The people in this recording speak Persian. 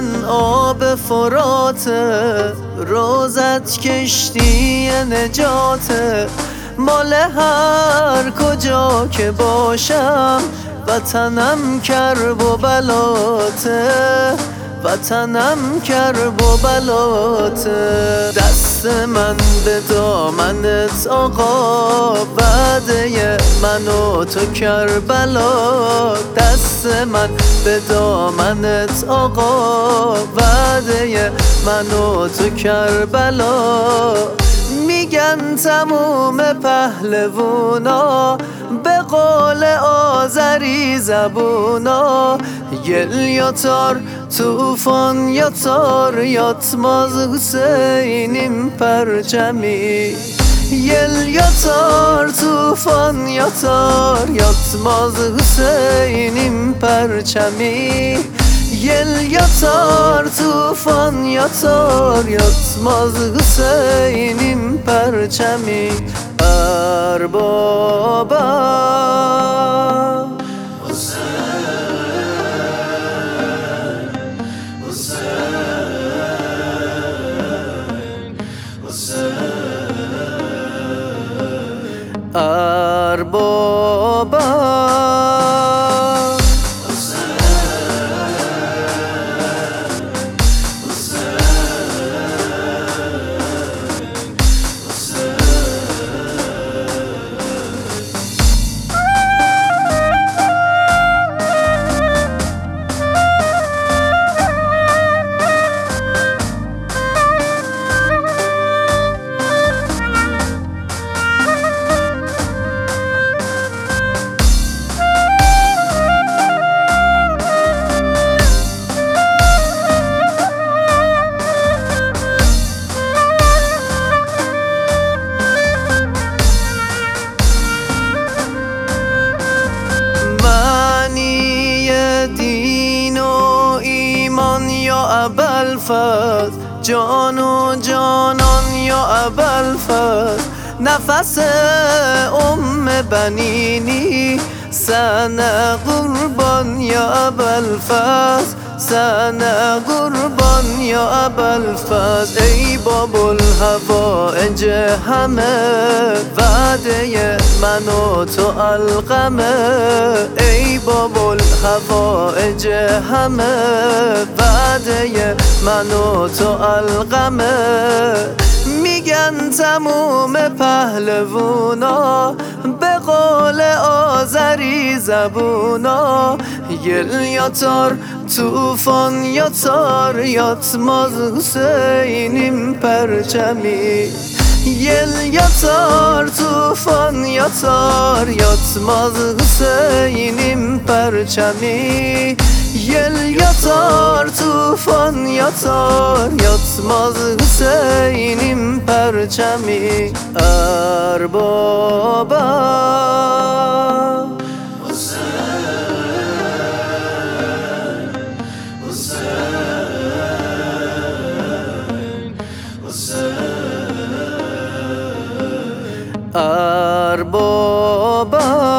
من آب فراته، روزت کشتی نجاته. مال هر کجا که باشم وطنم کرب و بلاته، وطنم کرب و بلاته. دست من به دامنت آقا، وعده من و تو کربلا. دست من به دامنت آقا، وعده من و تو کربلا. میگن تموم پهلوونا به قول آذری زبونا، گل یا تار توفان یا تار یاتماز حسینیم پرچمی. یل یا تار توفان یا تار یاتماز حسینیم پرچمی. یل یا تار توفان یا تار یاتماز حسینیم پرچمی. اربابا اربابا دین و ایمان یا ابوالفضل، جان و جانان یا ابوالفضل. نفس بنینی سنه قربان یا ابوالفضل، سنه قربان یا ابوالفضل. ای باب الحوائج همه، وعده من و تو القمه. ای باب الحوائج همه، وعده من و تو القمه. میگن تموم پهلوونا به قول آذری زبونا، گل یا تار توفان یا تار یاتماز حسینیم پرچمی. یل یا تار توفان یا تار یاتماز حسینیم پرچمی. یل یا تار توفان یا تار یاتماز حسینیم پرچمی. اربابا اربابا